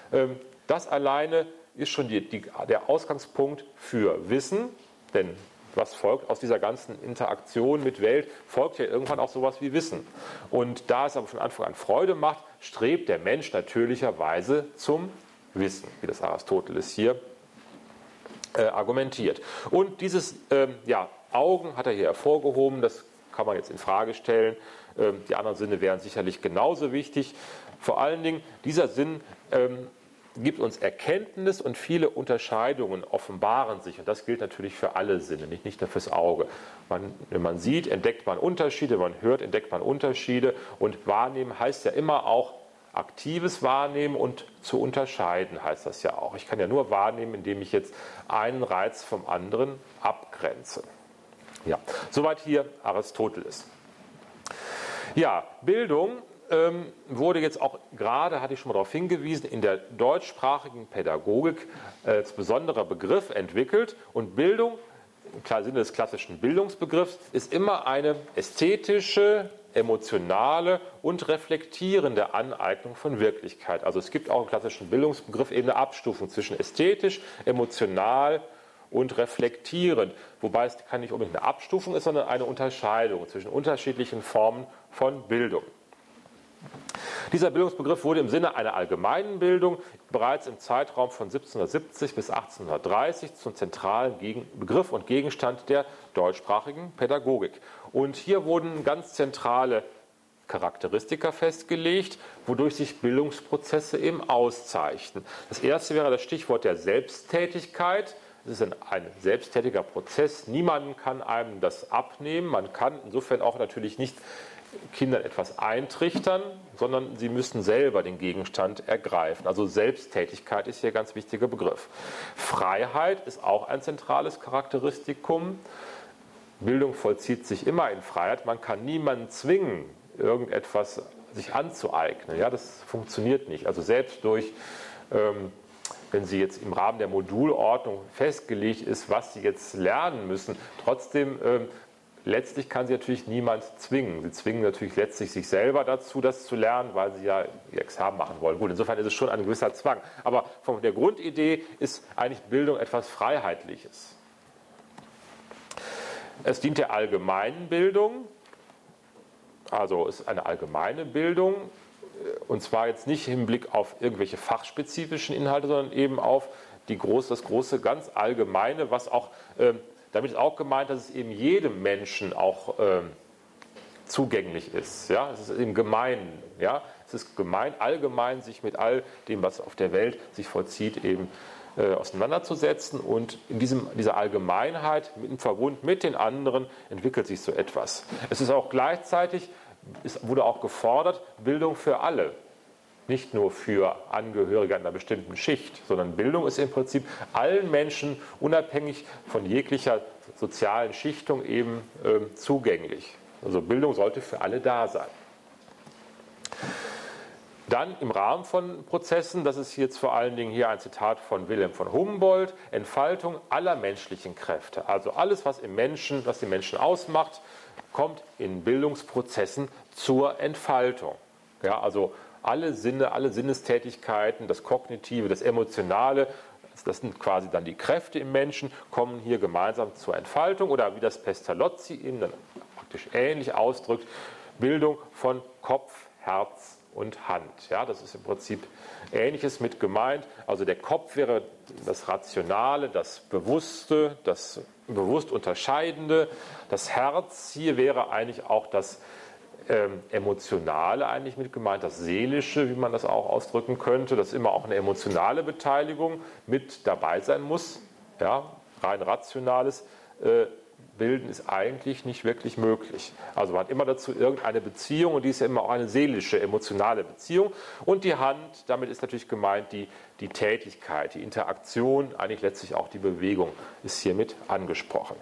das alleine ist schon die, die, der Ausgangspunkt für Wissen, denn was folgt aus dieser ganzen Interaktion mit Welt, folgt ja irgendwann auch sowas wie Wissen. Und da es aber von Anfang an Freude macht, strebt der Mensch natürlicherweise zum Wissen, wie das Aristoteles hier äh, argumentiert. Und dieses ähm, ja, Augen hat er hier hervorgehoben, das kann man jetzt in Frage stellen. Ähm, die anderen Sinne wären sicherlich genauso wichtig. Vor allen Dingen dieser Sinn ähm, gibt uns Erkenntnis und viele Unterscheidungen offenbaren sich. Und das gilt natürlich für alle Sinne, nicht, nicht nur fürs Auge. Man, wenn man sieht, entdeckt man Unterschiede, wenn man hört, entdeckt man Unterschiede. Und wahrnehmen heißt ja immer auch aktives Wahrnehmen und zu unterscheiden heißt das ja auch. Ich kann ja nur wahrnehmen, indem ich jetzt einen Reiz vom anderen abgrenze. Ja, soweit hier Aristoteles. Ja, Bildung ähm, wurde jetzt auch gerade, hatte ich schon mal darauf hingewiesen, in der deutschsprachigen Pädagogik als besonderer Begriff entwickelt. Und Bildung, im Sinne des klassischen Bildungsbegriffs, ist immer eine ästhetische, emotionale und reflektierende Aneignung von Wirklichkeit. Also es gibt auch im klassischen Bildungsbegriff eben eine Abstufung zwischen ästhetisch, emotional und reflektierend. Wobei es keine nicht unbedingt eine Abstufung ist, sondern eine Unterscheidung zwischen unterschiedlichen Formen von Bildung. Dieser Bildungsbegriff wurde im Sinne einer allgemeinen Bildung bereits im Zeitraum von siebzehnhundertsiebzig bis achtzehnhundertdreißig zum zentralen Begriff und Gegenstand der deutschsprachigen Pädagogik. Und hier wurden ganz zentrale Charakteristika festgelegt, wodurch sich Bildungsprozesse eben auszeichnen. Das erste wäre das Stichwort der Selbsttätigkeit. Es ist ein selbsttätiger Prozess. Niemand kann einem das abnehmen. Man kann insofern auch natürlich nicht Kindern etwas eintrichtern, sondern sie müssen selber den Gegenstand ergreifen. Also Selbsttätigkeit ist hier ein ganz wichtiger Begriff. Freiheit ist auch ein zentrales Charakteristikum. Bildung vollzieht sich immer in Freiheit. Man kann niemanden zwingen, irgendetwas sich anzueignen. Ja, das funktioniert nicht. Also selbst durch, ähm, wenn Sie jetzt im Rahmen der Modulordnung festgelegt ist, was Sie jetzt lernen müssen, trotzdem ähm, letztlich kann sie natürlich niemand zwingen. Sie zwingen natürlich letztlich sich selber dazu, das zu lernen, weil sie ja ihr Examen machen wollen. Gut, insofern ist es schon ein gewisser Zwang. Aber von der Grundidee ist eigentlich Bildung etwas Freiheitliches. Es dient der allgemeinen Bildung, also ist eine allgemeine Bildung, und zwar jetzt nicht im Hinblick auf irgendwelche fachspezifischen Inhalte, sondern eben auf die große, das große, ganz allgemeine, was auch ähm, damit ist auch gemeint, dass es eben jedem Menschen auch ähm, zugänglich ist. Ja? Es ist im Gemeinen. Ja? Es ist gemein, allgemein sich mit all dem, was auf der Welt sich vollzieht, eben äh, auseinanderzusetzen. Und in diesem, dieser Allgemeinheit, im Verbund mit den anderen, entwickelt sich so etwas. Es ist auch gleichzeitig, es wurde auch gefordert, Bildung für alle. Nicht nur für Angehörige einer bestimmten Schicht, sondern Bildung ist im Prinzip allen Menschen, unabhängig von jeglicher sozialen Schichtung, eben äh, zugänglich. Also Bildung sollte für alle da sein. Dann im Rahmen von Prozessen, das ist jetzt vor allen Dingen hier ein Zitat von Wilhelm von Humboldt, Entfaltung aller menschlichen Kräfte. Also alles, was im Menschen, was den Menschen ausmacht, kommt in Bildungsprozessen zur Entfaltung. Ja, also alle Sinne, alle Sinnestätigkeiten, das Kognitive, das Emotionale, das sind quasi dann die Kräfte im Menschen, kommen hier gemeinsam zur Entfaltung oder wie das Pestalozzi eben dann praktisch ähnlich ausdrückt, Bildung von Kopf, Herz und Hand. Ja, das ist im Prinzip Ähnliches mit gemeint. Also der Kopf wäre das Rationale, das Bewusste, das bewusst Unterscheidende. Das Herz hier wäre eigentlich auch das Ähm, Emotionale eigentlich mit gemeint, das Seelische, wie man das auch ausdrücken könnte, dass immer auch eine emotionale Beteiligung mit dabei sein muss. Ja, rein rationales äh, Bilden ist eigentlich nicht wirklich möglich. Also man hat immer dazu irgendeine Beziehung und die ist ja immer auch eine seelische, emotionale Beziehung. Und die Hand, damit ist natürlich gemeint die, die Tätigkeit, die Interaktion, eigentlich letztlich auch die Bewegung ist hiermit angesprochen.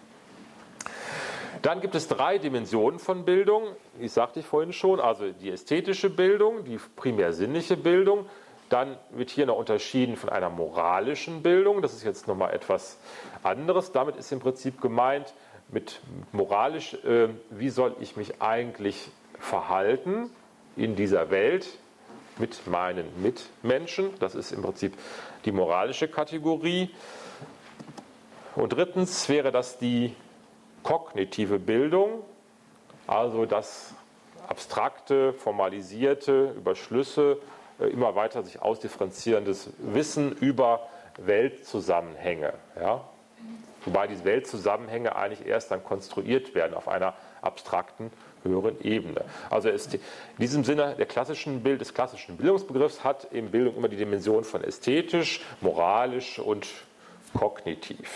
Dann gibt es drei Dimensionen von Bildung, ich sagte ich vorhin schon, also die ästhetische Bildung, die primär sinnliche Bildung, dann wird hier noch unterschieden von einer moralischen Bildung, das ist jetzt nochmal etwas anderes, damit ist im Prinzip gemeint, mit moralisch, äh, wie soll ich mich eigentlich verhalten in dieser Welt mit meinen Mitmenschen, das ist im Prinzip die moralische Kategorie. Und drittens wäre das die kognitive Bildung, also das abstrakte, formalisierte, über Schlüsse immer weiter sich ausdifferenzierendes Wissen über Weltzusammenhänge. Ja? Wobei diese Weltzusammenhänge eigentlich erst dann konstruiert werden auf einer abstrakten, höheren Ebene. Also ist in diesem Sinne der klassischen Bild, des klassischen Bildungsbegriffs hat eben Bildung immer die Dimension von ästhetisch, moralisch und kognitiv.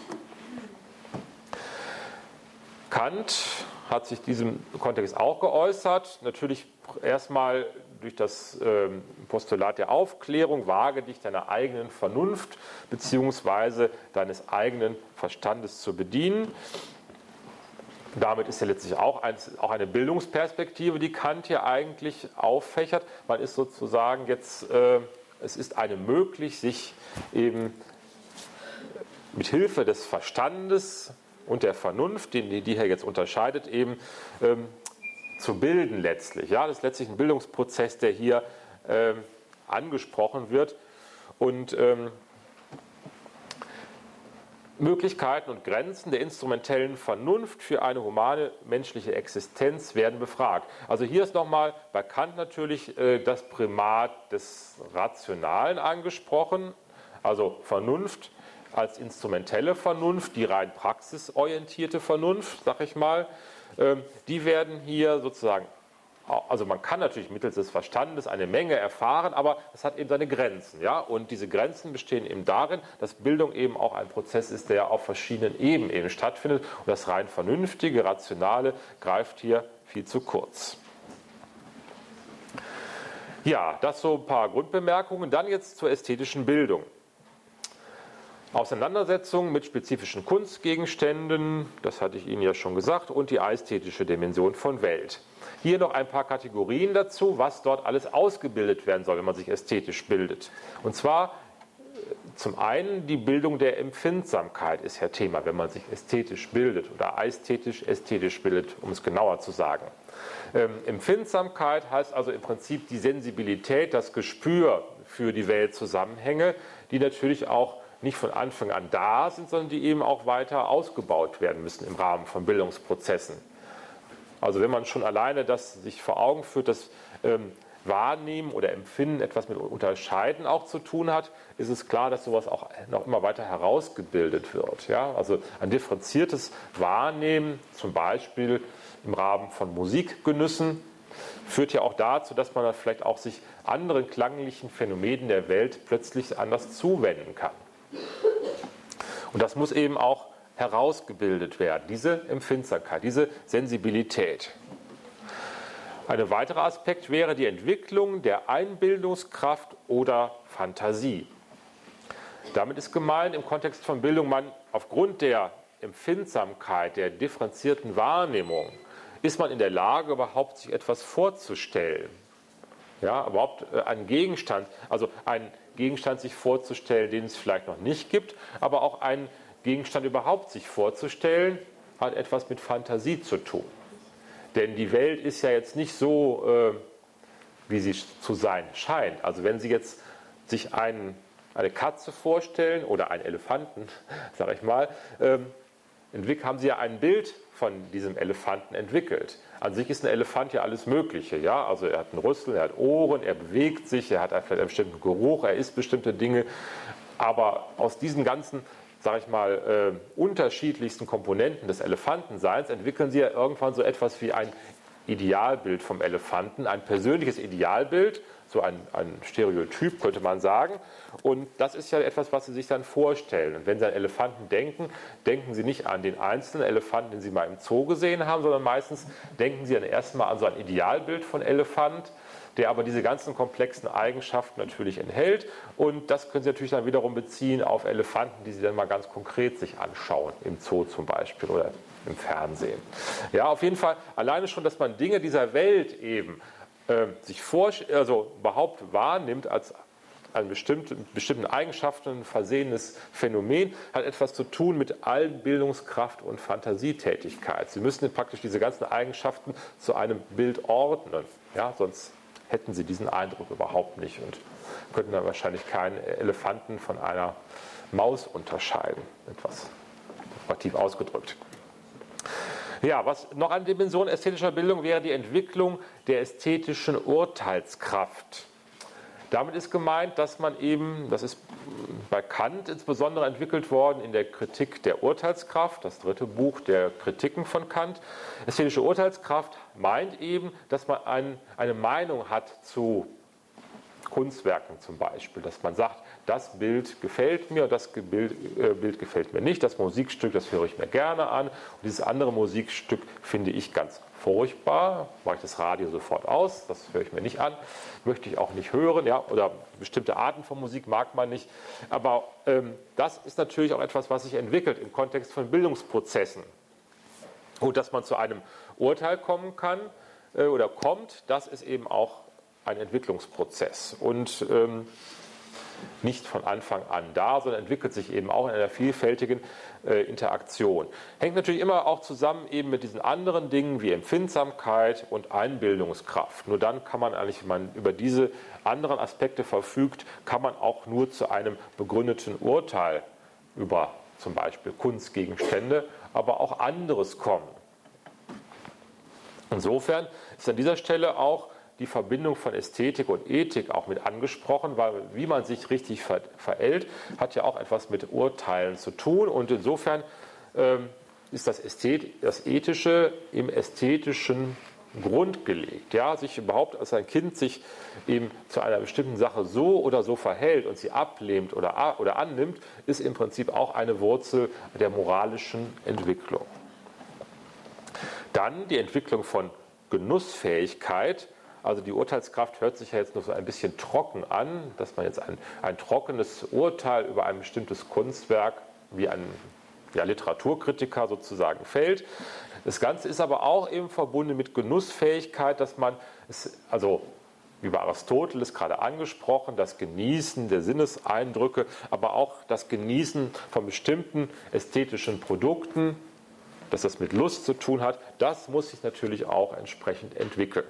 Kant hat sich in diesem Kontext auch geäußert, natürlich erstmal durch das ähm, Postulat der Aufklärung, wage dich deiner eigenen Vernunft bzw. deines eigenen Verstandes zu bedienen. Damit ist ja letztlich auch, ein, auch eine Bildungsperspektive, die Kant hier eigentlich auffächert. Man ist sozusagen jetzt, äh, es ist einem möglich, sich eben mit Hilfe des Verstandes und der Vernunft, die, die hier jetzt unterscheidet, eben ähm, zu bilden letztlich. Ja, das ist letztlich ein Bildungsprozess, der hier ähm, angesprochen wird. Und ähm, Möglichkeiten und Grenzen der instrumentellen Vernunft für eine humane menschliche Existenz werden befragt. Also hier ist nochmal bei Kant natürlich äh, das Primat des Rationalen angesprochen, also Vernunft als instrumentelle Vernunft, die rein praxisorientierte Vernunft, sag ich mal, äh, die werden hier sozusagen, also man kann natürlich mittels des Verstandes eine Menge erfahren, aber es hat eben seine Grenzen. Ja? Und diese Grenzen bestehen eben darin, dass Bildung eben auch ein Prozess ist, der auf verschiedenen Ebenen eben stattfindet. Und das rein Vernünftige, Rationale greift hier viel zu kurz. Ja, das so ein paar Grundbemerkungen. Dann jetzt zur ästhetischen Bildung. Auseinandersetzung mit spezifischen Kunstgegenständen, das hatte ich Ihnen ja schon gesagt, und die ästhetische Dimension von Welt. Hier noch ein paar Kategorien dazu, was dort alles ausgebildet werden soll, wenn man sich ästhetisch bildet. Und zwar zum einen die Bildung der Empfindsamkeit ist ja Thema, wenn man sich ästhetisch bildet oder ästhetisch, ästhetisch bildet, um es genauer zu sagen. Ähm, Empfindsamkeit heißt also im Prinzip die Sensibilität, das Gespür für die Weltzusammenhänge, die natürlich auch nicht von Anfang an da sind, sondern die eben auch weiter ausgebaut werden müssen im Rahmen von Bildungsprozessen. Also wenn man schon alleine das sich vor Augen führt, dass ähm, Wahrnehmen oder Empfinden etwas mit Unterscheiden auch zu tun hat, ist es klar, dass sowas auch noch immer weiter herausgebildet wird. Ja? Also ein differenziertes Wahrnehmen, zum Beispiel im Rahmen von Musikgenüssen, führt ja auch dazu, dass man dann vielleicht auch sich anderen klanglichen Phänomenen der Welt plötzlich anders zuwenden kann. Und das muss eben auch herausgebildet werden, diese Empfindsamkeit, diese Sensibilität. Ein weiterer Aspekt wäre die Entwicklung der Einbildungskraft oder Fantasie. Damit ist gemeint, im Kontext von Bildung, man aufgrund der Empfindsamkeit, der differenzierten Wahrnehmung, ist man in der Lage, überhaupt sich etwas vorzustellen. Ja, überhaupt einen Gegenstand, also einen Gegenstand sich vorzustellen, den es vielleicht noch nicht gibt, aber auch einen Gegenstand überhaupt sich vorzustellen, hat etwas mit Fantasie zu tun. Denn die Welt ist ja jetzt nicht so, äh, wie sie zu sein scheint. Also wenn Sie jetzt sich einen, eine Katze vorstellen oder einen Elefanten, sage ich mal, ähm, haben Sie ja ein Bild von diesem Elefanten entwickelt. An sich ist ein Elefant ja alles Mögliche. Ja? Also er hat einen Rüssel, er hat Ohren, er bewegt sich, er hat vielleicht einen bestimmten Geruch, er isst bestimmte Dinge. Aber aus diesen ganzen, sage ich mal, äh, unterschiedlichsten Komponenten des Elefantenseins entwickeln Sie ja irgendwann so etwas wie ein Idealbild vom Elefanten, ein persönliches Idealbild, so ein, ein Stereotyp könnte man sagen. Und das ist ja etwas, was Sie sich dann vorstellen. Und wenn Sie an Elefanten denken, denken Sie nicht an den einzelnen Elefanten, den Sie mal im Zoo gesehen haben, sondern meistens denken Sie dann erstmal an so ein Idealbild von Elefant, der aber diese ganzen komplexen Eigenschaften natürlich enthält. Und das können Sie natürlich dann wiederum beziehen auf Elefanten, die Sie dann mal ganz konkret sich anschauen, im Zoo zum Beispiel oder im Fernsehen. Ja, auf jeden Fall alleine schon, dass man Dinge dieser Welt eben äh, sich vor, also überhaupt wahrnimmt als ein bestimmte, mit bestimmten Eigenschaften versehenes Phänomen, hat etwas zu tun mit Allbildungskraft und Fantasietätigkeit. Sie müssen praktisch diese ganzen Eigenschaften zu einem Bild ordnen, ja, sonst hätten Sie diesen Eindruck überhaupt nicht und könnten dann wahrscheinlich keinen Elefanten von einer Maus unterscheiden, etwas plakativ ausgedrückt. Ja, was noch eine Dimension ästhetischer Bildung wäre die Entwicklung der ästhetischen Urteilskraft. Damit ist gemeint, dass man eben, das ist bei Kant insbesondere entwickelt worden in der Kritik der Urteilskraft, das dritte Buch der Kritiken von Kant. Ästhetische Urteilskraft meint eben, dass man ein, eine Meinung hat zu Kunstwerken zum Beispiel, dass man sagt, das Bild gefällt mir, das Bild, äh, Bild gefällt mir nicht, das Musikstück, das höre ich mir gerne an und dieses andere Musikstück finde ich ganz furchtbar, mache ich das Radio sofort aus, das höre ich mir nicht an, möchte ich auch nicht hören, ja, oder bestimmte Arten von Musik mag man nicht, aber ähm, das ist natürlich auch etwas, was sich entwickelt im Kontext von Bildungsprozessen und dass man zu einem Urteil kommen kann äh, oder kommt, das ist eben auch ein Entwicklungsprozess und ähm, nicht von Anfang an da, sondern entwickelt sich eben auch in einer vielfältigen äh, Interaktion. Hängt natürlich immer auch zusammen eben mit diesen anderen Dingen wie Empfindsamkeit und Einbildungskraft. Nur dann kann man eigentlich, wenn man über diese anderen Aspekte verfügt, kann man auch nur zu einem begründeten Urteil über zum Beispiel Kunstgegenstände, aber auch anderes kommen. Insofern ist an dieser Stelle auch die Verbindung von Ästhetik und Ethik auch mit angesprochen, weil wie man sich richtig ver verhält, hat ja auch etwas mit Urteilen zu tun. Und insofern ähm, ist das, Ästhet das Ethische im ästhetischen Grund gelegt. Ja, sich überhaupt als ein Kind sich eben zu einer bestimmten Sache so oder so verhält und sie ablehnt oder, oder annimmt, ist im Prinzip auch eine Wurzel der moralischen Entwicklung. Dann die Entwicklung von Genussfähigkeit. Also die Urteilskraft hört sich ja jetzt nur so ein bisschen trocken an, dass man jetzt ein, ein trockenes Urteil über ein bestimmtes Kunstwerk wie ein ja, Literaturkritiker sozusagen fällt. Das Ganze ist aber auch eben verbunden mit Genussfähigkeit, dass man, es, also wie bei Aristoteles gerade angesprochen, das Genießen der Sinneseindrücke, aber auch das Genießen von bestimmten ästhetischen Produkten, dass das mit Lust zu tun hat, das muss sich natürlich auch entsprechend entwickeln.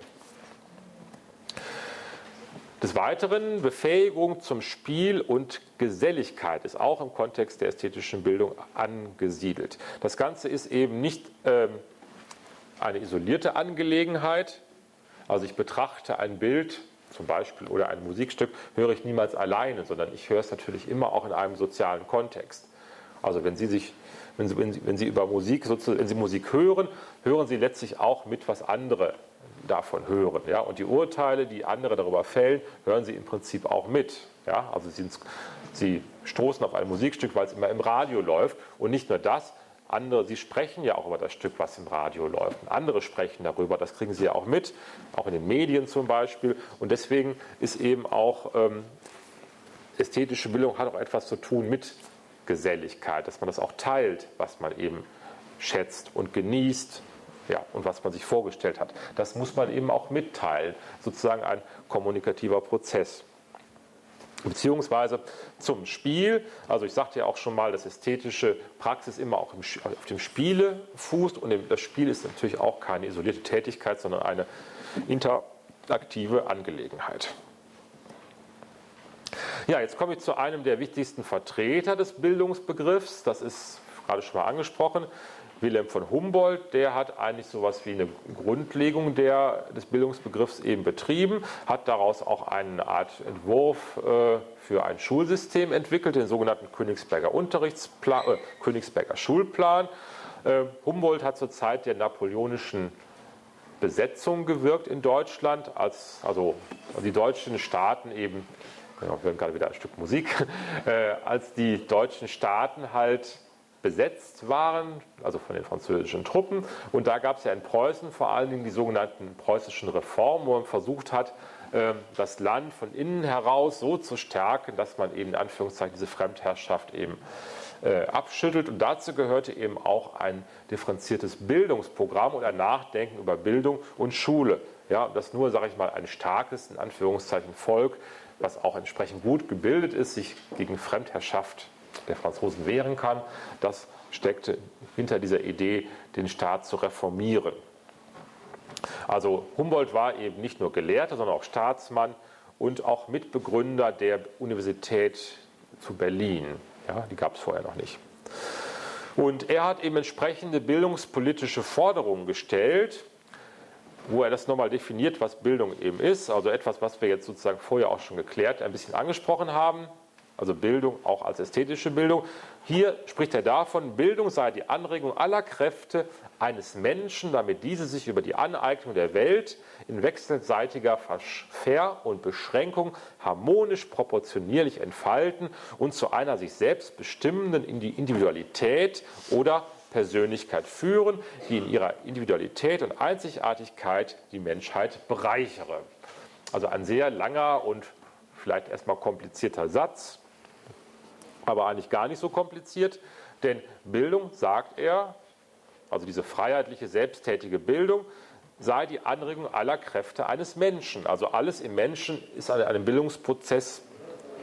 Des Weiteren, Befähigung zum Spiel und Geselligkeit ist auch im Kontext der ästhetischen Bildung angesiedelt. Das Ganze ist eben nicht ähm, eine isolierte Angelegenheit. Also ich betrachte ein Bild zum Beispiel oder ein Musikstück, höre ich niemals alleine, sondern ich höre es natürlich immer auch in einem sozialen Kontext. Also wenn Sie sich, wenn Sie, wenn Sie, wenn Sie über Musik, wenn Sie Musik hören, hören Sie letztlich auch mit, was andere davon hören. Ja? Und die Urteile, die andere darüber fällen, hören Sie im Prinzip auch mit. Ja? Also Sie, Sie stoßen auf ein Musikstück, weil es immer im Radio läuft. Und nicht nur das, andere, Sie sprechen ja auch über das Stück, was im Radio läuft. Und andere sprechen darüber, das kriegen Sie ja auch mit, auch in den Medien zum Beispiel. Und deswegen ist eben auch ähm, ästhetische Bildung hat auch etwas zu tun mit Geselligkeit, dass man das auch teilt, was man eben schätzt und genießt. Ja, und was man sich vorgestellt hat. Das muss man eben auch mitteilen, sozusagen ein kommunikativer Prozess. Beziehungsweise zum Spiel, also ich sagte ja auch schon mal, dass ästhetische Praxis immer auch im, auf dem Spiele fußt und das Spiel ist natürlich auch keine isolierte Tätigkeit, sondern eine interaktive Angelegenheit. Ja, jetzt komme ich zu einem der wichtigsten Vertreter des Bildungsbegriffs, das ist gerade schon mal angesprochen, Wilhelm von Humboldt, der hat eigentlich so etwas wie eine Grundlegung der, des Bildungsbegriffs eben betrieben, hat daraus auch eine Art Entwurf äh, für ein Schulsystem entwickelt, den sogenannten Königsberger Unterrichtsplan, äh, Königsberger Schulplan. Äh, Humboldt hat zur Zeit der napoleonischen Besetzung gewirkt in Deutschland, als also die deutschen Staaten eben, genau, wir hören gerade wieder ein Stück Musik, äh, als die deutschen Staaten halt besetzt waren, also von den französischen Truppen. Und da gab es ja in Preußen vor allen Dingen die sogenannten preußischen Reformen, wo man versucht hat, das Land von innen heraus so zu stärken, dass man eben in Anführungszeichen diese Fremdherrschaft eben abschüttelt. Und dazu gehörte eben auch ein differenziertes Bildungsprogramm und ein Nachdenken über Bildung und Schule. Ja, dass nur, sage ich mal, ein starkes, in Anführungszeichen, Volk, was auch entsprechend gut gebildet ist, sich gegen Fremdherrschaft der Franzosen wehren kann, das steckte hinter dieser Idee, den Staat zu reformieren. Also Humboldt war eben nicht nur Gelehrter, sondern auch Staatsmann und auch Mitbegründer der Universität zu Berlin. Ja, die gab es vorher noch nicht. Und er hat eben entsprechende bildungspolitische Forderungen gestellt, wo er das nochmal definiert, was Bildung eben ist. Also etwas, was wir jetzt sozusagen vorher auch schon geklärt, ein bisschen angesprochen haben. Also Bildung auch als ästhetische Bildung. Hier spricht er davon, Bildung sei die Anregung aller Kräfte eines Menschen, damit diese sich über die Aneignung der Welt in wechselseitiger Ver- und Beschränkung harmonisch proportionierlich entfalten und zu einer sich selbst bestimmenden Individualität oder Persönlichkeit führen, die in ihrer Individualität und Einzigartigkeit die Menschheit bereichere. Also ein sehr langer und vielleicht erstmal komplizierter Satz, aber eigentlich gar nicht so kompliziert, denn Bildung, sagt er, also diese freiheitliche, selbsttätige Bildung, sei die Anregung aller Kräfte eines Menschen. Also alles im Menschen ist an einem Bildungsprozess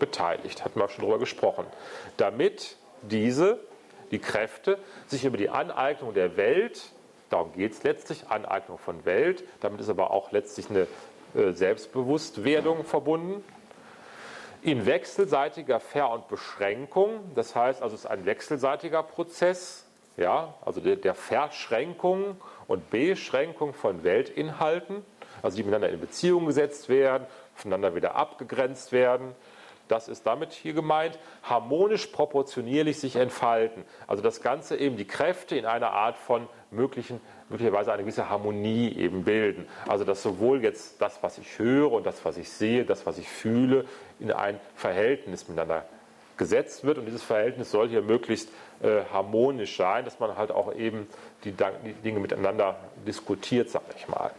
beteiligt. Hatten wir schon darüber gesprochen. Damit diese, die Kräfte, sich über die Aneignung der Welt, darum geht es letztlich, Aneignung von Welt, damit ist aber auch letztlich eine äh, Selbstbewusstwerdung verbunden, in wechselseitiger Ver- und Beschränkung, das heißt also es ist ein wechselseitiger Prozess, ja, also der, der Verschränkung und Beschränkung von Weltinhalten, also die miteinander in Beziehung gesetzt werden, voneinander wieder abgegrenzt werden. Das ist damit hier gemeint, harmonisch proportionierlich sich entfalten. Also das Ganze eben die Kräfte in einer Art von möglichen, möglicherweise eine gewisse Harmonie eben bilden. Also dass sowohl jetzt das, was ich höre und das, was ich sehe, das, was ich fühle, in ein Verhältnis miteinander gesetzt wird. Und dieses Verhältnis soll hier möglichst äh, harmonisch sein, dass man halt auch eben die, die Dinge miteinander diskutiert, sage ich mal.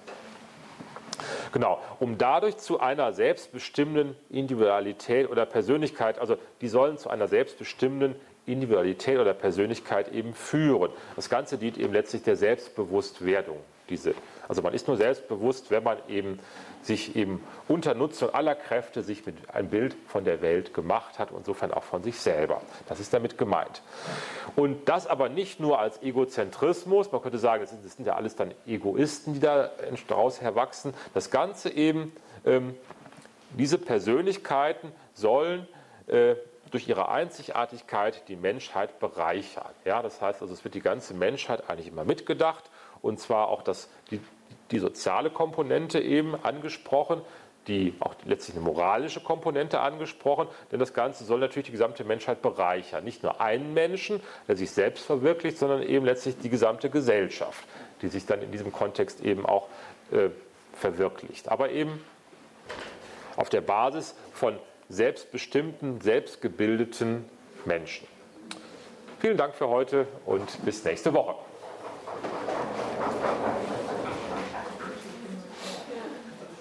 Genau, um dadurch zu einer selbstbestimmenden Individualität oder Persönlichkeit, also die sollen zu einer selbstbestimmenden Individualität oder Persönlichkeit eben führen. Das Ganze dient eben letztlich der Selbstbewusstwerdung. Diese, also man ist nur selbstbewusst, wenn man eben sich eben unter Nutzung aller Kräfte sich mit ein Bild von der Welt gemacht hat und insofern auch von sich selber. Das ist damit gemeint. Und das aber nicht nur als Egozentrismus, man könnte sagen, das sind, das sind ja alles dann Egoisten, die da daraus herwachsen. Das Ganze eben, ähm, diese Persönlichkeiten sollen äh, durch ihre Einzigartigkeit die Menschheit bereichern. Ja, das heißt also, es wird die ganze Menschheit eigentlich immer mitgedacht und zwar auch das, die, die soziale Komponente eben angesprochen, die auch letztlich eine moralische Komponente angesprochen, denn das Ganze soll natürlich die gesamte Menschheit bereichern. Nicht nur einen Menschen, der sich selbst verwirklicht, sondern eben letztlich die gesamte Gesellschaft, die sich dann in diesem Kontext eben auch äh, verwirklicht. Aber eben auf der Basis von selbstbestimmten, selbstgebildeten Menschen. Vielen Dank für heute und bis nächste Woche.